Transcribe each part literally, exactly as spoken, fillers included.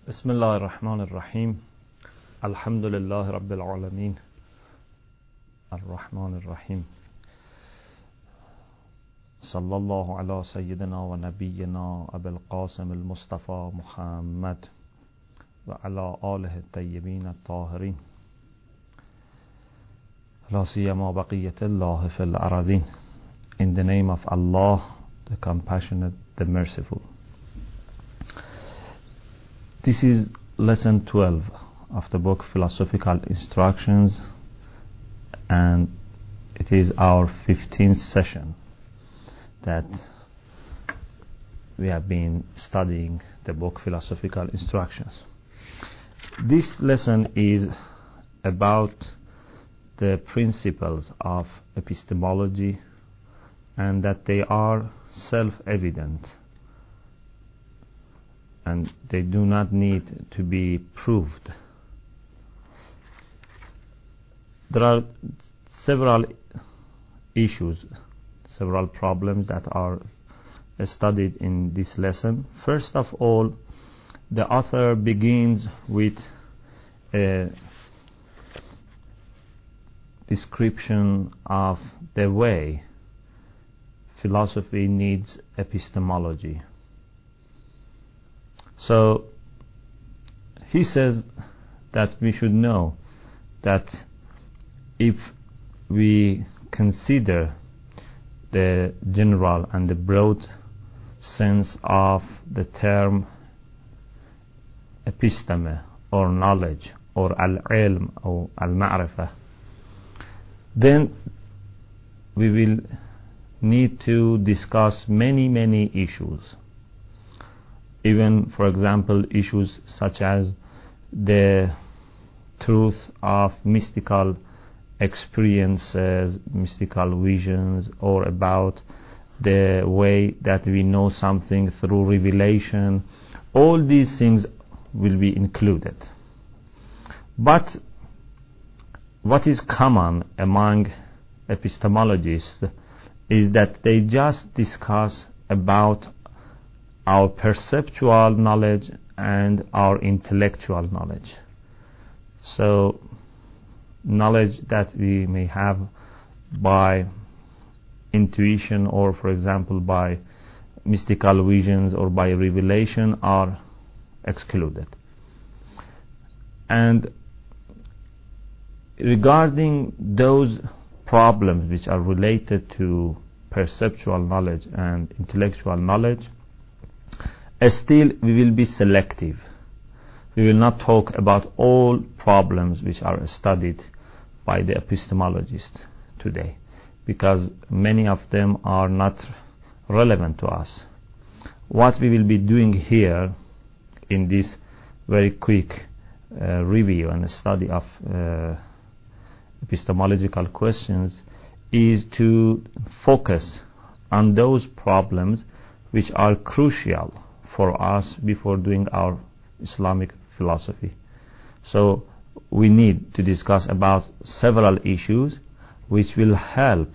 بسم الله الرحمن الرحيم الحمد لله رب العالمين الرحمن الرحيم صلى الله على سيدنا ونبينا أبي القاسم المصطفى محمد وعلى آله الطيبين الطاهرين لا سيما بقية الله في الأراضين. In the name of Allah, the compassionate, the merciful. This is lesson twelve of the book Philosophical Instructions, and it is our fifteenth session that we have been studying the book Philosophical Instructions. This lesson is about the principles of epistemology and that they are self-evident and they do not need to be proved. There are several issues, several problems that are studied in this lesson. First of all, the author begins with a description of the way philosophy needs epistemology. So he says that we should know that if we consider the general and the broad sense of the term episteme or knowledge or al-ilm or al-ma'rifah, then we will need to discuss many many issues. Even, for example, issues such as the truth of mystical experiences, mystical visions, or about the way that we know something through revelation. All these things will be included. But what is common among epistemologists is that they just discuss about our perceptual knowledge and our intellectual knowledge. So knowledge that we may have by intuition or, for example, by mystical visions or by revelation are excluded. And regarding those problems which are related to perceptual knowledge and intellectual knowledge, still we will be selective. We will not talk about all problems which are studied by the epistemologists today, because many of them are not relevant to us. What we will be doing here in this very quick uh, review and study of uh, epistemological questions is to focus on those problems which are crucial for us before doing our Islamic philosophy. So we need to discuss about several issues which will help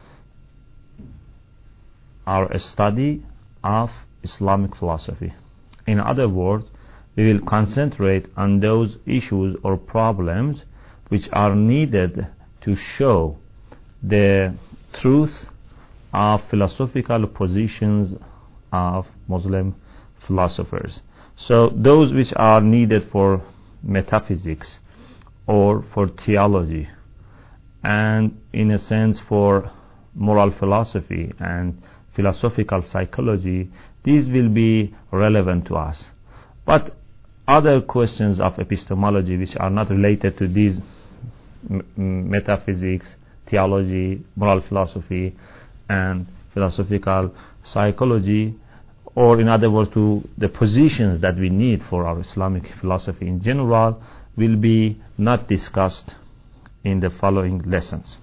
our study of Islamic philosophy. In other words, we will concentrate on those issues or problems which are needed to show the truth of philosophical positions of Muslim philosophers. So those which are needed for metaphysics or for theology and in a sense for moral philosophy and philosophical psychology, these will be relevant to us. But other questions of epistemology which are not related to these m- metaphysics, theology, moral philosophy and philosophical psychology, or in other words to the positions that we need for our Islamic philosophy in general, will be not discussed in the following lessons.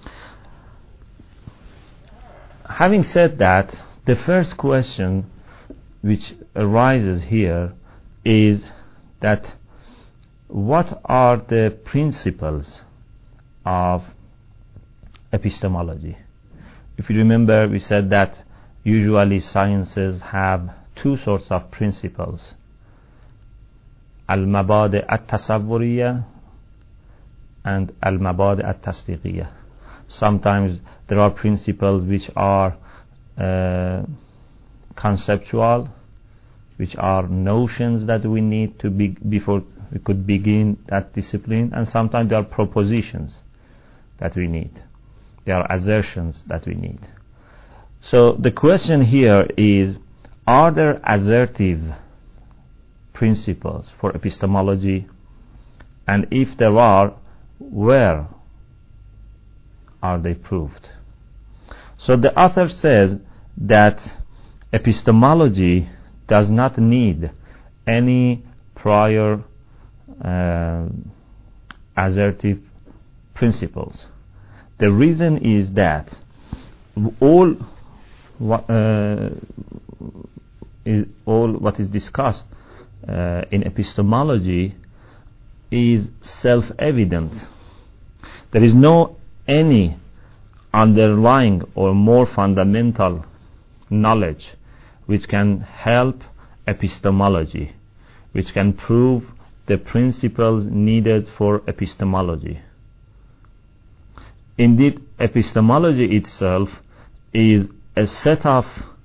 Having said that, the first question which arises here is that what are the principles of epistemology? If you remember, we said that usually sciences have two sorts of principles. al-mabadi' at-tasawwuriyya and al-mabadi' at-tasdiqiyya. Sometimes there are principles which are uh, conceptual, which are notions that we need to be before we could begin that discipline, and sometimes there are propositions that we need. There are assertions that we need. So the question here is, are there assertive principles for epistemology? And if there are, where are they proved? So the author says that epistemology does not need any prior uh, assertive principles. The reason is that all what, uh, is all what is discussed uh, in epistemology is self-evident. There is no any underlying or more fundamental knowledge which can help epistemology, which can prove the principles needed for epistemology. Indeed, epistemology itself is a set of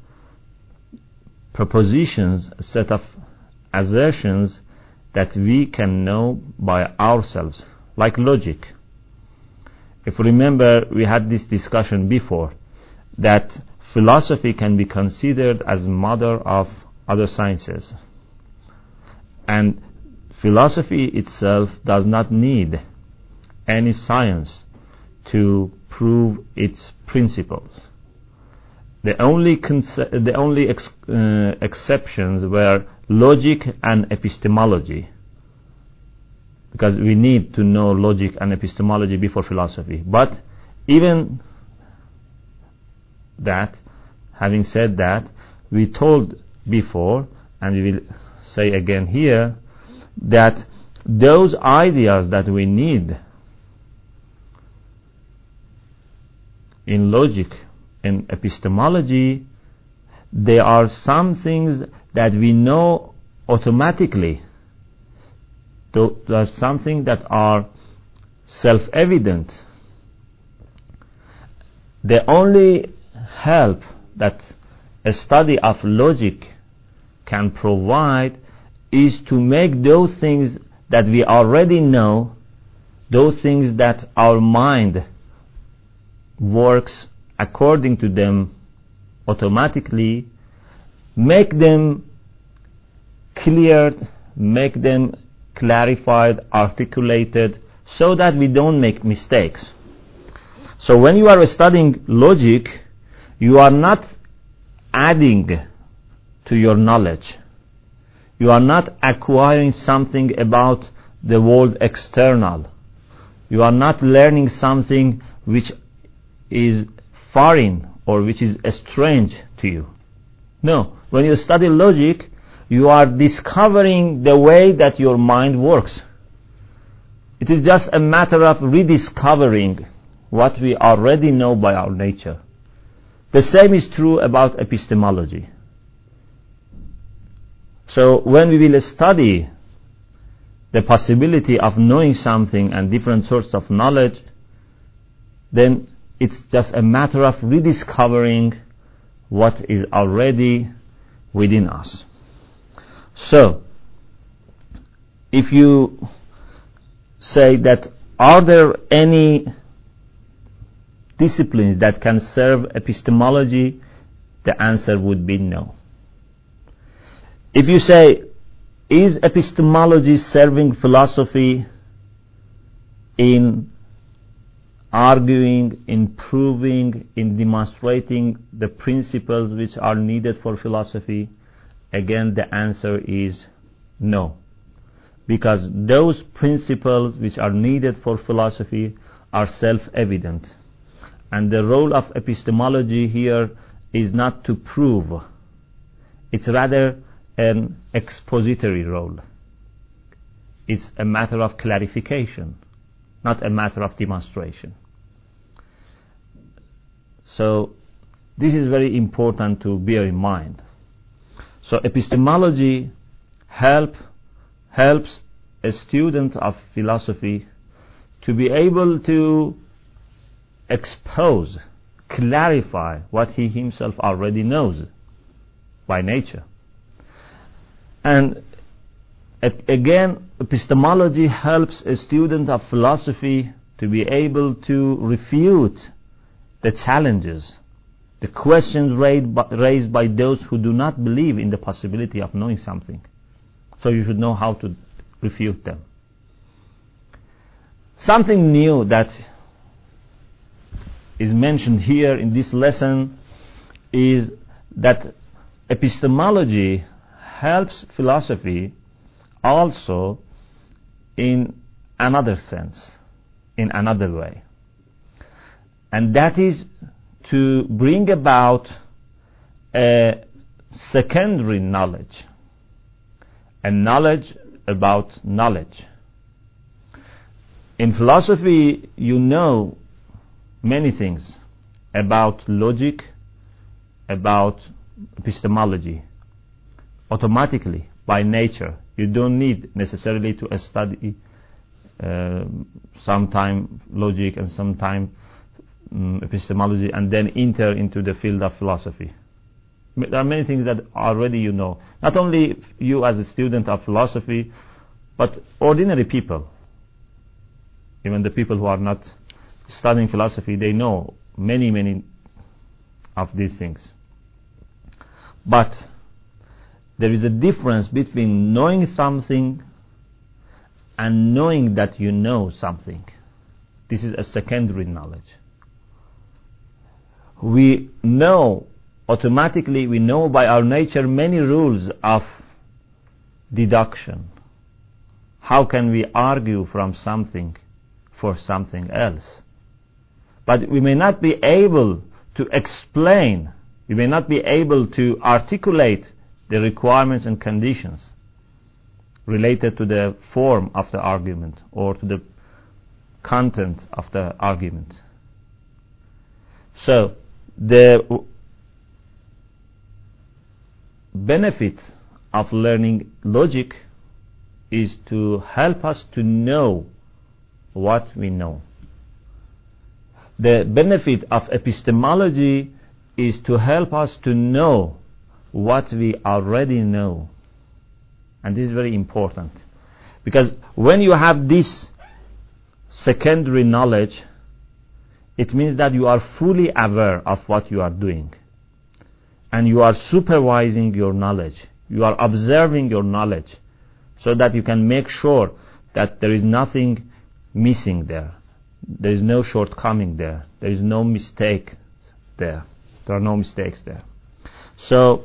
propositions, a set of assertions that we can know by ourselves, like logic. If you remember, we had this discussion before, that philosophy can be considered as mother of other sciences. And philosophy itself does not need any science to prove its principles. The only conce- the only ex- uh, exceptions were logic and epistemology, because we need to know logic and epistemology before philosophy. But even that, having said that, we told before, and we will say again here, that those ideas that we need in logic and epistemology, they are some things that we know automatically. Those are something that are self-evident. The only help that a study of logic can provide is to make those things that we already know, those things that our mind works according to them automatically, make them cleared, make them clarified, articulated, so that we don't make mistakes. So when you are studying logic, you are not adding to your knowledge. You are not acquiring something about the world external. You are not learning something which is foreign or which is strange to you. No, when you study logic, you are discovering the way that your mind works. It is just a matter of rediscovering what we already know by our nature. The same is true about epistemology. So when we will study the possibility of knowing something and different sorts of knowledge, then it's just a matter of rediscovering what is already within us. So, if you say that, are there any disciplines that can serve epistemology, the answer would be no. If you say, is epistemology serving philosophy in arguing, in proving, in demonstrating the principles which are needed for philosophy? Again, the answer is no. Because those principles which are needed for philosophy are self-evident. And the role of epistemology here is not to prove. It's rather an expository role. It's a matter of clarification, not a matter of demonstration. So this is very important to bear in mind. So epistemology help helps a student of philosophy to be able to expose, clarify what he himself already knows by nature. And again, epistemology helps a student of philosophy to be able to refute the challenges, the questions raised by, raised by those who do not believe in the possibility of knowing something. So you should know how to refute them. Something new that is mentioned here in this lesson is that epistemology helps philosophy also in another sense, in another way. And that is to bring about a secondary knowledge, a knowledge about knowledge. In philosophy, you know many things about logic, about epistemology. Automatically, by nature, you don't need necessarily to study uh, sometime logic and sometime um, epistemology and then enter into the field of philosophy. There are many things that already you know. Not only you as a student of philosophy, but ordinary people. Even the people who are not studying philosophy, they know many, many of these things. But there is a difference between knowing something and knowing that you know something. This is a secondary knowledge. We know, automatically we know by our nature many rules of deduction. How can we argue from something for something else? But we may not be able to explain, we may not be able to articulate the requirements and conditions related to the form of the argument or to the content of the argument. So the benefit of learning logic is to help us to know what we know. The benefit of epistemology is to help us to know what we already know. And this is very important, because when you have this secondary knowledge, it means that you are fully aware of what you are doing, and you are supervising your knowledge, you are observing your knowledge, so that you can make sure that there is nothing missing there, there is no shortcoming there, there is no mistake there, there are no mistakes there. So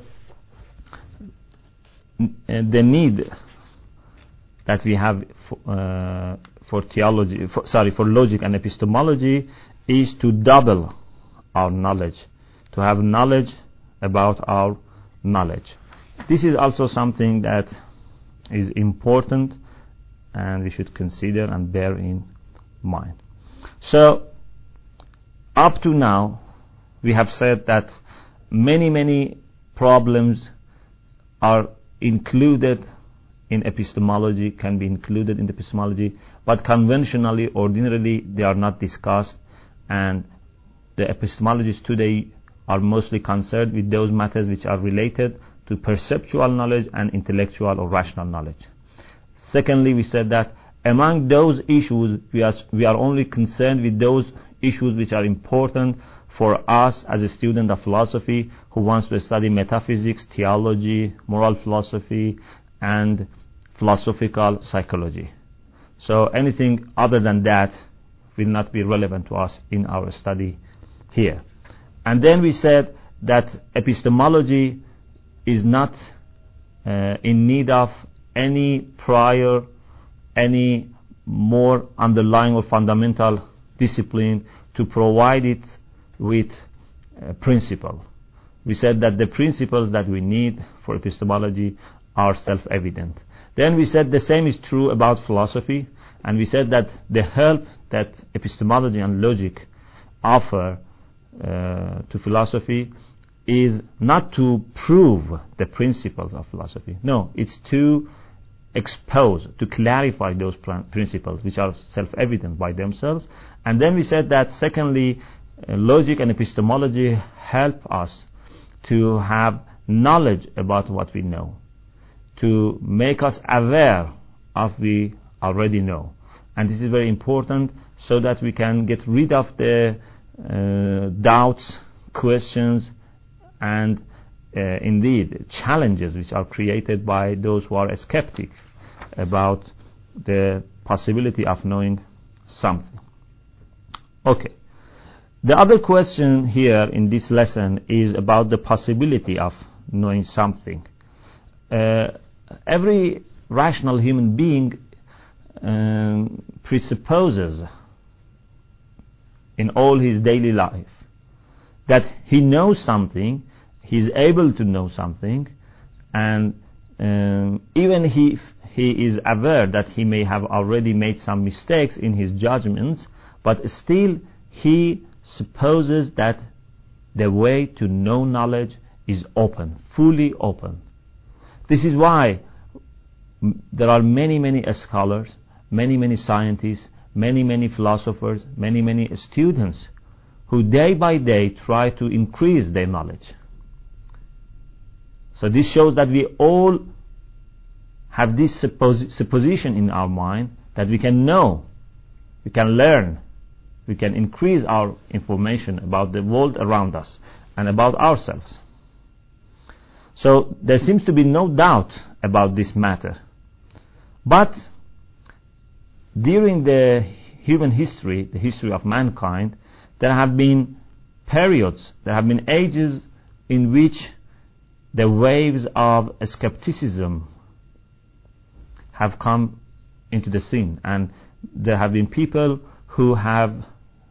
the need that we have for, uh, for theology, for, sorry, for logic and epistemology is to double our knowledge, to have knowledge about our knowledge. This is also something that is important and we should consider and bear in mind. So up to now we have said that many many problems are included in epistemology, can be included in epistemology, but conventionally, ordinarily, they are not discussed, and the epistemologists today are mostly concerned with those matters which are related to perceptual knowledge and intellectual or rational knowledge. Secondly, we said that among those issues, we are, we are only concerned with those issues which are important for us as a student of philosophy who wants to study metaphysics, theology, moral philosophy, and philosophical psychology. So anything other than that will not be relevant to us in our study here. And then we said that epistemology is not uh, in need of any prior, any more underlying or fundamental discipline to provide it with a principle. We said that the principles that we need for epistemology are self-evident. Then we said the same is true about philosophy, and we said that the help that epistemology and logic offer uh, to philosophy is not to prove the principles of philosophy. No, it's to expose, to clarify those pr- principles which are self-evident by themselves. And then we said that secondly, uh, logic and epistemology help us to have knowledge about what we know, to make us aware of we already know. And this is very important so that we can get rid of the uh, doubts, questions, and uh, indeed challenges which are created by those who are skeptic about the possibility of knowing something. Okay. The other question here in this lesson is about the possibility of knowing something. Uh, every rational human being um, presupposes in all his daily life that he knows something, he is able to know something, and um, even he he is aware that he may have already made some mistakes in his judgments, but still he supposes that the way to know knowledge is open, fully open. This is why m- there are many, many scholars, many, many scientists, many, many philosophers, many, many students who day by day try to increase their knowledge. So this shows that we all have this suppos- supposition in our mind that we can know, we can learn, we can increase our information about the world around us and about ourselves. So there seems to be no doubt about this matter. But during the human history, the history of mankind, there have been periods, there have been ages in which the waves of skepticism have come into the scene, and there have been people who have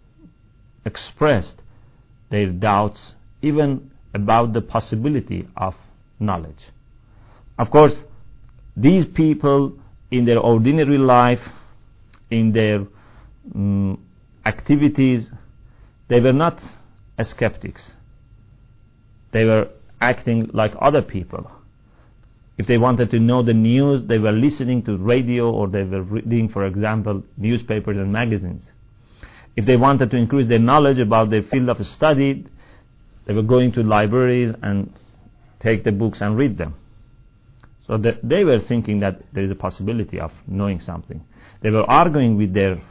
expressed their doubts even about the possibility of knowledge. Of course, these people in their ordinary life, in their um, activities, they were not skeptics. They were acting like other people. If they wanted to know the news, they were listening to radio, or they were reading, for example, newspapers and magazines. If they wanted to increase their knowledge about their field of study, they were going to libraries and take the books and read them. So that they were thinking that there is a possibility of knowing something. They were arguing with their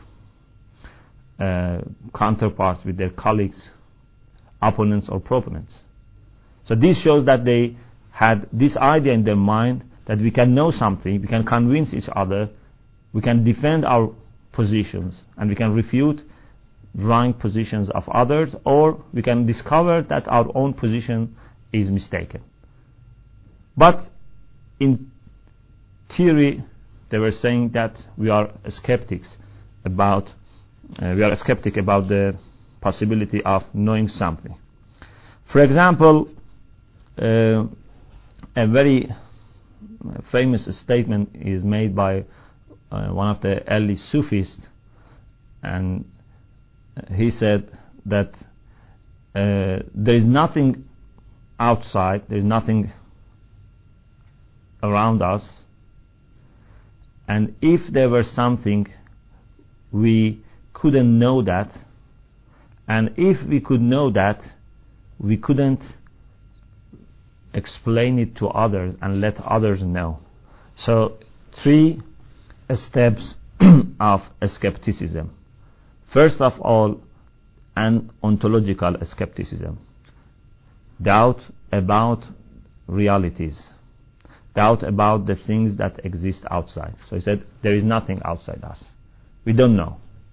uh, counterparts, with their colleagues, opponents or proponents. So this shows that they had this idea in their mind that we can know something, we can convince each other, we can defend our positions, and we can refute wrong positions of others, or we can discover that our own position is mistaken. But in theory, they were saying that we are skeptics about uh, we are skeptic about the possibility of knowing something. For example, uh, a very famous statement is made by uh, one of the early Sufis, and he said that uh, there is nothing outside, there is nothing around us, and if there were something, we couldn't know that, and if we could know that, we couldn't explain it to others and let others know. So three steps of skepticism. First of all, an ontological skepticism, doubt about realities, doubt about the things that exist outside. So he said there is nothing outside us, we don't know.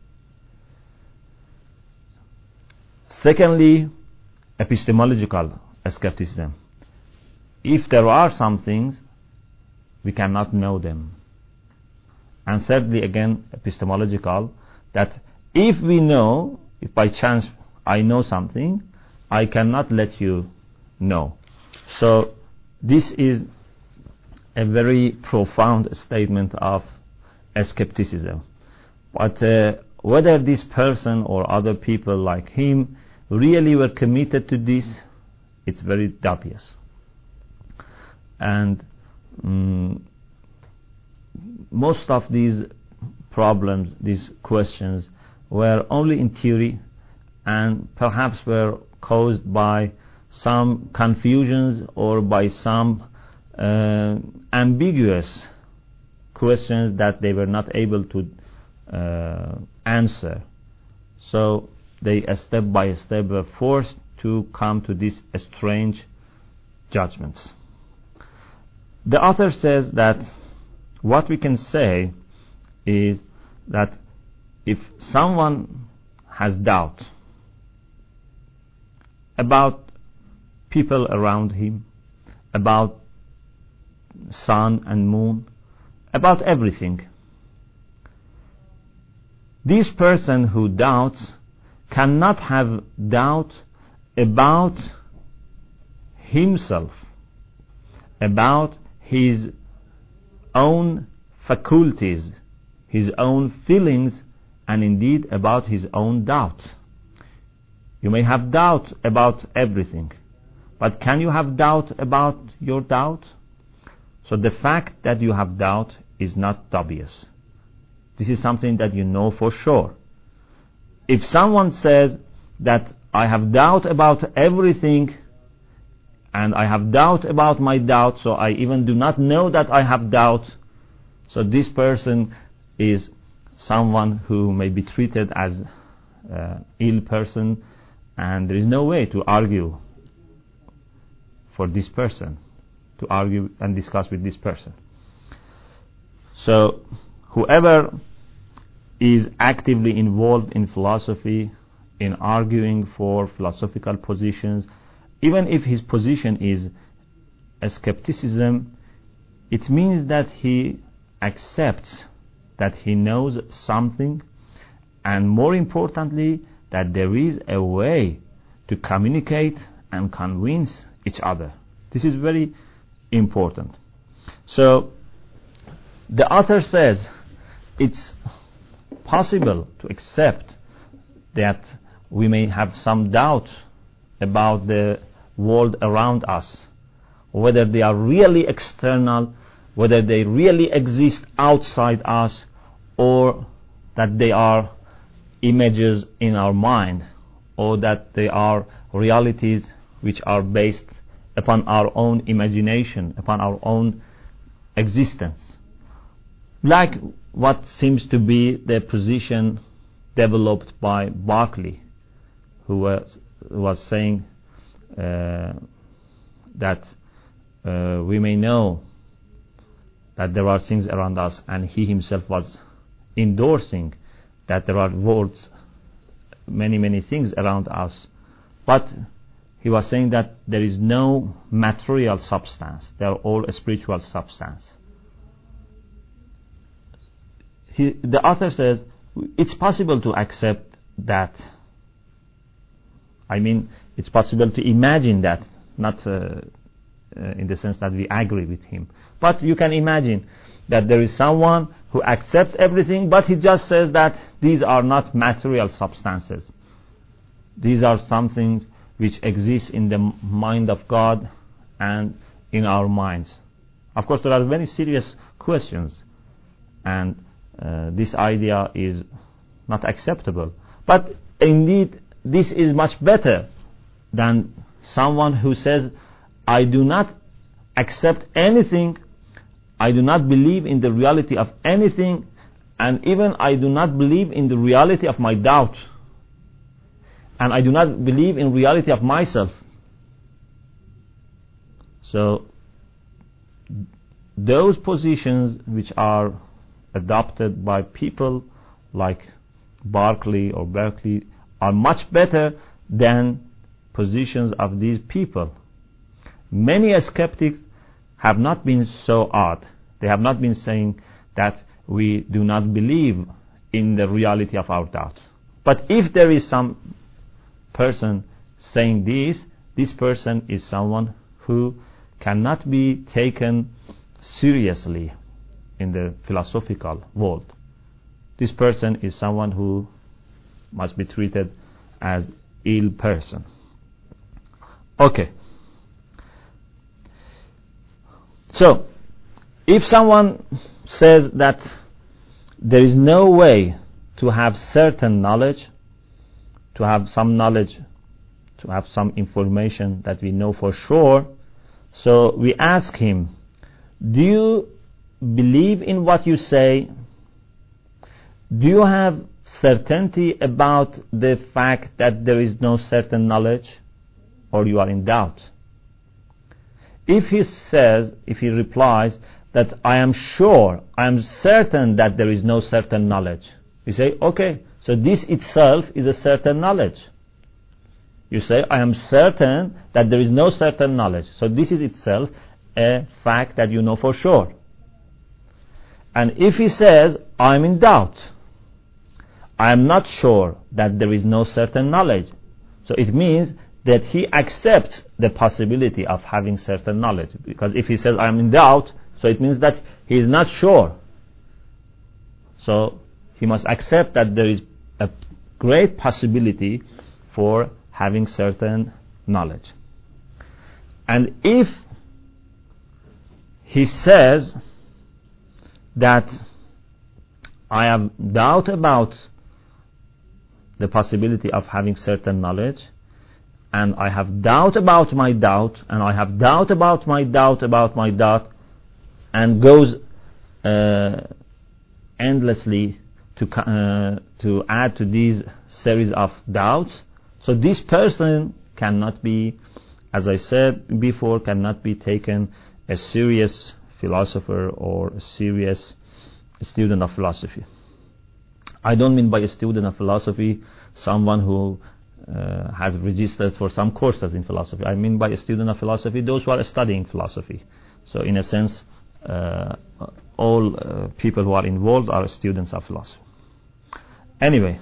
Secondly, epistemological skepticism. If there are some things, we cannot know them. And thirdly, again, epistemological, that if we know, if by chance I know something, I cannot let you know. So this is a very profound statement of skepticism. But uh, whether this person or other people like him really were committed to this, it's very dubious. And um, most of these problems, these questions, were only in theory and perhaps were caused by some confusions or by some uh, ambiguous questions that they were not able to uh, answer. So they uh, step by step were forced to come to these strange judgments. The author says that what we can say is that if someone has doubt about people around him, about sun and moon, about everything, this person who doubts cannot have doubt about himself, about his own faculties, his own feelings, and indeed about his own doubt. You may have doubt about everything, but can you have doubt about your doubt? So the fact that you have doubt is not dubious. This is something that you know for sure. If someone says that I have doubt about everything and I have doubt about my doubt, so I even do not know that I have doubt, so this person is someone who may be treated as an ill person, and there is no way to argue for this person, to argue and discuss with this person. So whoever is actively involved in philosophy, in arguing for philosophical positions, even if his position is a skepticism, it means that he accepts that he knows something, and more importantly, that there is a way to communicate and convince each other. This is very important. So the author says it's possible to accept that we may have some doubt about the world around us, whether they are really external, whether they really exist outside us, or that they are images in our mind, or that they are realities which are based upon our own imagination, upon our own existence. Like what seems to be the position developed by Berkeley, who was, was saying uh, that uh, we may know that there are things around us, and he himself was endorsing that there are worlds, many, many things around us, but he was saying that there is no material substance, they are all a spiritual substance. He, the author says it's possible to accept that. I mean, it's possible to imagine that, not uh, uh, in the sense that we agree with him, but you can imagine that there is someone who accepts everything, but he just says that these are not material substances. These are some things which exist in the mind of God and in our minds. Of course, there are very serious questions, and uh, this idea is not acceptable. But indeed, this is much better than someone who says, I do not accept anything, I do not believe in the reality of anything, and even I do not believe in the reality of my doubt, and I do not believe in reality of myself. So those positions which are adopted by people like Berkeley or Berkeley are much better than positions of these people. Many skeptics have not been so odd. They have not been saying that we do not believe in the reality of our doubt. But if there is some person saying this, this person is someone who cannot be taken seriously in the philosophical world. This person is someone who must be treated as ill person. Okay. So, if someone says that there is no way to have certain knowledge, to have some knowledge, to have some information that we know for sure, so we ask him, do you believe in what you say? Do you have certainty about the fact that there is no certain knowledge, or you are in doubt? If he says, if he replies that I am sure, I am certain that there is no certain knowledge, we say, okay, so this itself is a certain knowledge. You say, I am certain that there is no certain knowledge. So this is itself a fact that you know for sure. And if he says, I am in doubt, I am not sure that there is no certain knowledge, so it means that he accepts the possibility of having certain knowledge. Because if he says, I am in doubt, so it means that he is not sure. So he must accept that there is a great possibility for having certain knowledge. And if he says that I have doubt about the possibility of having certain knowledge, and I have doubt about my doubt, and I have doubt about my doubt about my doubt, and goes uh, endlessly to uh, to add to these series of doubts, so this person cannot be, as I said before, cannot be taken a serious philosopher or a serious student of philosophy. I don't mean by a student of philosophy someone who uh, has registered for some courses in philosophy. I mean by a student of philosophy those who are studying philosophy. So in a sense, uh, all uh, people who are involved are students of philosophy. Anyway,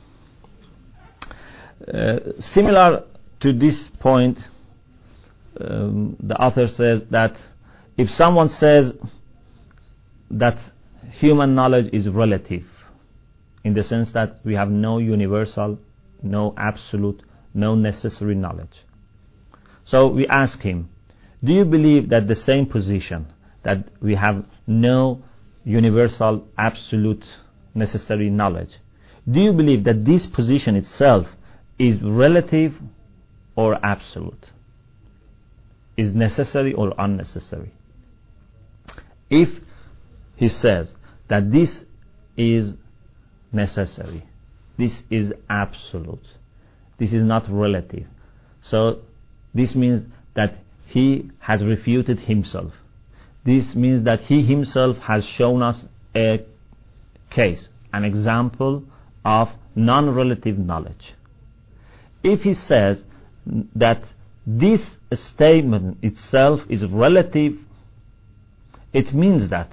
uh, similar to this point, um, the author says that if someone says that human knowledge is relative, in the sense that we have no universal, no absolute, no necessary knowledge. So we ask him, do you believe that the same position, that we have no universal, absolute, necessary knowledge, do you believe that this position itself is relative or absolute? Is necessary or unnecessary? If he says that this is necessary, this is absolute, this is not relative, so this means that he has refuted himself. This means that he himself has shown us a case, an example of non-relative knowledge. If he says that this statement itself is relative, it means that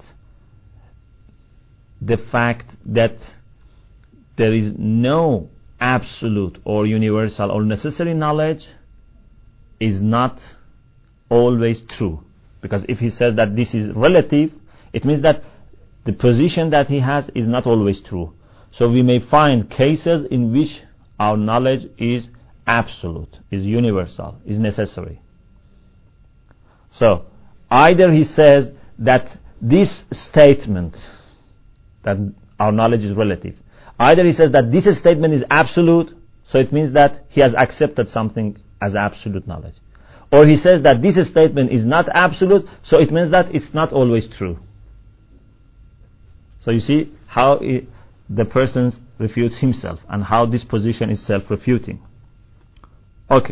the fact that there is no absolute or universal or necessary knowledge is not always true. Because if he says that this is relative, it means that the position that he has is not always true. So we may find cases in which our knowledge is absolute, is universal, is necessary. So either he says that this statement, that our knowledge is relative, either he says that this statement is absolute, so it means that he has accepted something as absolute knowledge, or he says that this statement is not absolute, so it means that it's not always true. So you see how it, the person refutes himself, and how this position is self-refuting. Okay.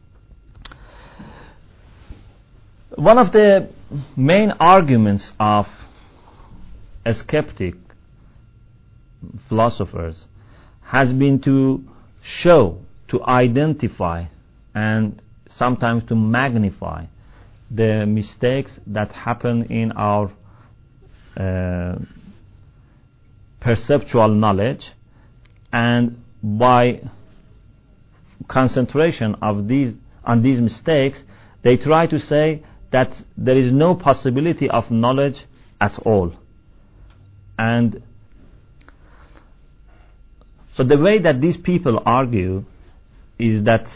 One of the main arguments of a skeptic philosophers has been to show, to identify, and sometimes to magnify the mistakes that happen in our uh, perceptual knowledge, and by concentration of these on these mistakes, they try to say that there is no possibility of knowledge at all. And so the way that these people argue is that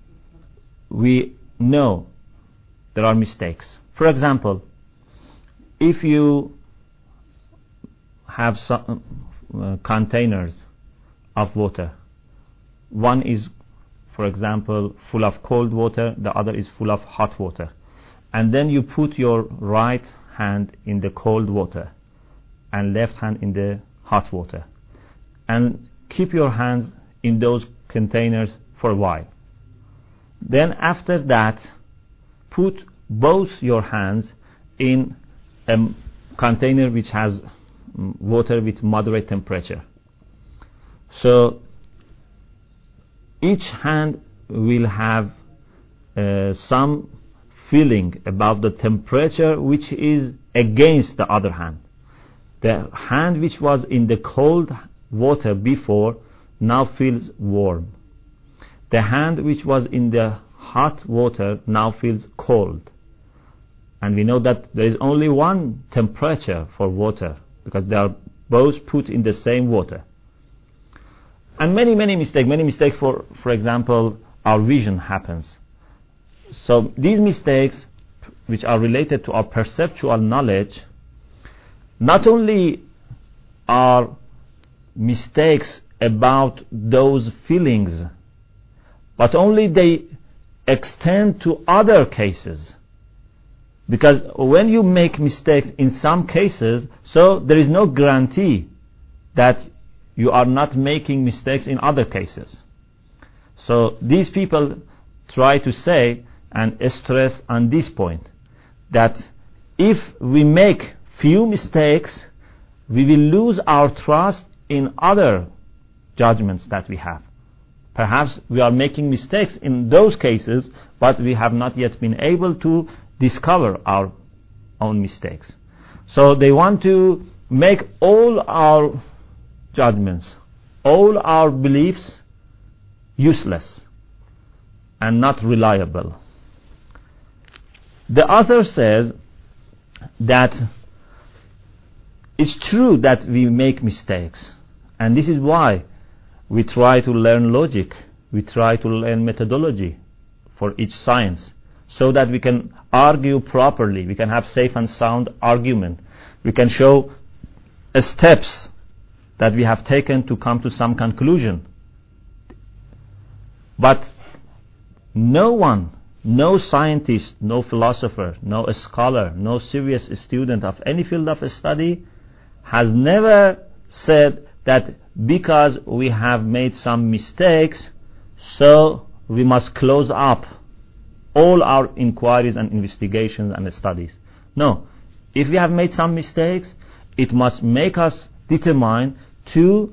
we know there are mistakes. For example, if you have some uh, containers of water, one is, for example, full of cold water, the other is full of hot water, and then you put your right hand in the cold water and left hand in the hot water, and keep your hands in those containers for a while. Then after that, put both your hands in a container which has water with moderate temperature. So each hand will have uh, some feeling about the temperature which is against the other hand. The hand which was in the cold water before now feels warm. The hand which was in the hot water now feels cold. And we know that there is only one temperature for water because they are both put in the same water. And many, many mistakes, many mistakes for, for example, our vision happens. So these mistakes, which are related to our perceptual knowledge, not only are mistakes about those feelings, but only they extend to other cases. Because when you make mistakes in some cases, so there is no guarantee that you are not making mistakes in other cases. So these people try to say and stress on this point, that if we make few mistakes, we will lose our trust in other judgments that we have. Perhaps we are making mistakes in those cases, but we have not yet been able to discover our own mistakes. So they want to make all our judgments, all our beliefs useless and not reliable. The author says that it's true that we make mistakes, and this is why we try to learn logic, we try to learn methodology for each science, so that we can argue properly, we can have safe and sound argument, we can show steps that we have taken to come to some conclusion. But no one, no scientist, no philosopher, no scholar, no serious student of any field of study has never said that because we have made some mistakes, so we must close up all our inquiries and investigations and studies. No. If we have made some mistakes, it must make us determined to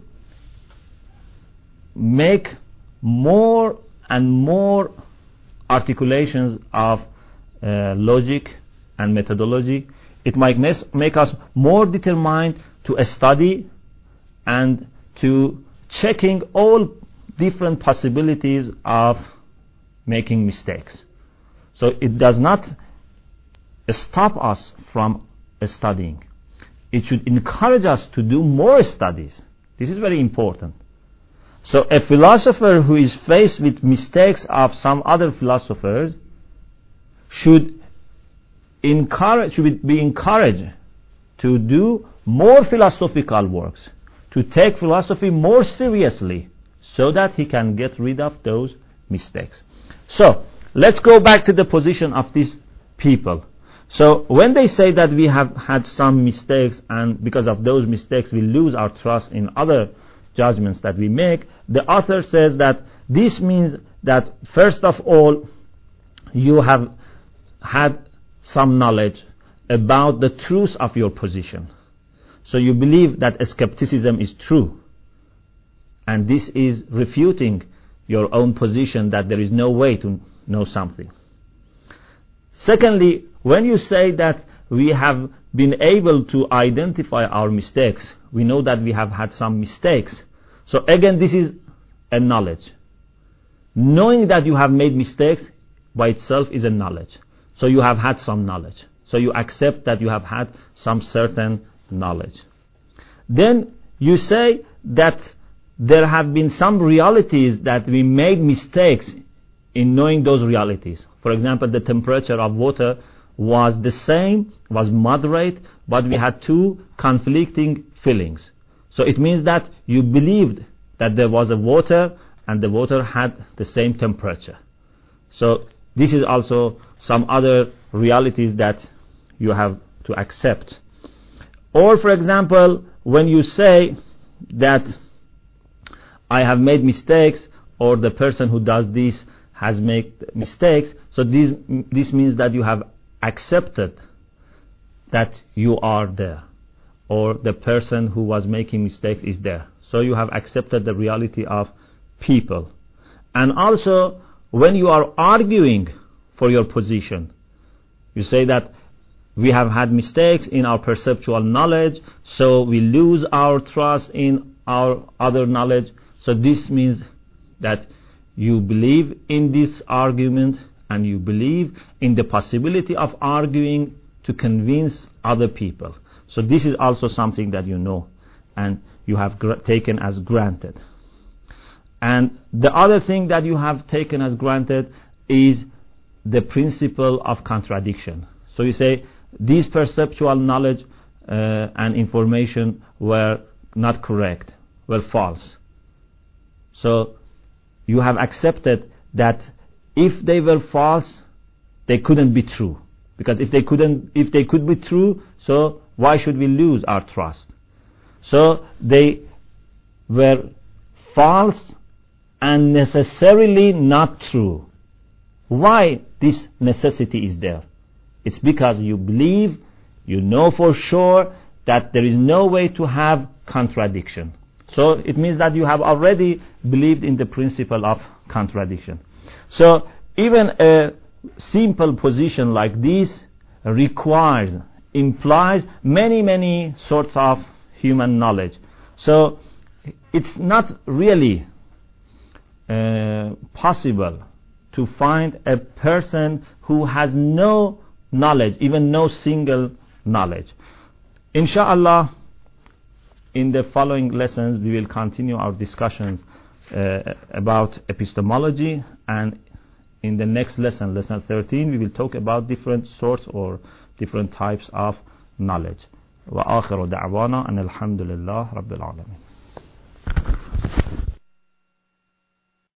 make more and more articulations of uh, logic and methodology. It might mes- make us more determined to study and to checking all different possibilities of making mistakes. So it does not stop us from studying. It should encourage us to do more studies. This is very important. So a philosopher who is faced with mistakes of some other philosophers should encourage, should be encouraged to do more philosophical works, to take philosophy more seriously, so that he can get rid of those mistakes. So let's go back to the position of these people. So when they say that we have had some mistakes, and because of those mistakes we lose our trust in other judgments that we make, the author says that this means that first of all you have had some knowledge about the truth of your position. So you believe that skepticism is true, and this is refuting your own position that there is no way to know something. Secondly, when you say that we have been able to identify our mistakes, we know that we have had some mistakes. So again, this is a knowledge. Knowing that you have made mistakes by itself is a knowledge. So you have had some knowledge. So you accept that you have had some certain knowledge. Then you say that there have been some realities that we made mistakes in knowing those realities. For example, the temperature of water was the same, was moderate, but we had two conflicting feelings. So it means that you believed that there was a water and the water had the same temperature. So this is also some other realities that you have to accept. Or for example, when you say that I have made mistakes, or the person who does this has made mistakes, so this, this means that you have accepted that you are there, or the person who was making mistakes is there. So you have accepted the reality of people. And also, when you are arguing for your position, you say that we have had mistakes in our perceptual knowledge, so we lose our trust in our other knowledge. So this means that you believe in this argument and you believe in the possibility of arguing to convince other people. So this is also something that you know and you have gr- taken as granted. And the other thing that you have taken as granted is the principle of contradiction. So you say these perceptual knowledge uh, and information were not correct, were false. So you have accepted that if they were false, they couldn't be true. Because if they couldn't, if they could be true, so why should we lose our trust? So they were false and necessarily not true. Why this necessity is there? It's because you believe, you know for sure that there is no way to have contradiction. So it means that you have already believed in the principle of contradiction. So even a simple position like this requires, implies many, many sorts of human knowledge. So it's not really uh, possible to find a person who has no knowledge, even no single knowledge. Inshallah, in the following lessons we will continue our discussions uh, about epistemology, and in the next lesson, lesson thirteen, we will talk about different sorts or different types of knowledge. وآخر دعوانا أن الحمد لله رب العالمين.